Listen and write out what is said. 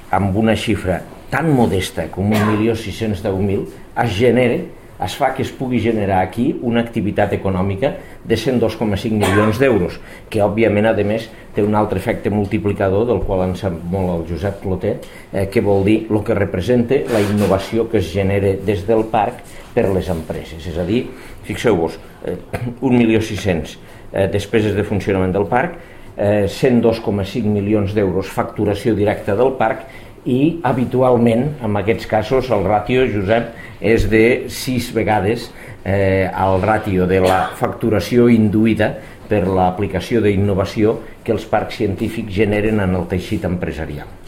amb una xifra tan modesta com 1.610.000 es fa que es pugui generar aquí una activitat econòmica de 102,5 milions d'euros, que òbviament a més té un altre efecte multiplicador del qual en sap molt el Josep Clotet, que vol dir el que representa la innovació que es genera des del parc per les empreses. És a dir, fixeu-vos, 1.600.000 despeses de funcionament del parc, 102,5 milions d'euros facturació directa del parc, i habitualment en aquests casos el ràtio, Josep, és de 6 vegades el ràtio de la facturació induïda per l'aplicació d'innovació que els parcs científics generen en el teixit empresarial.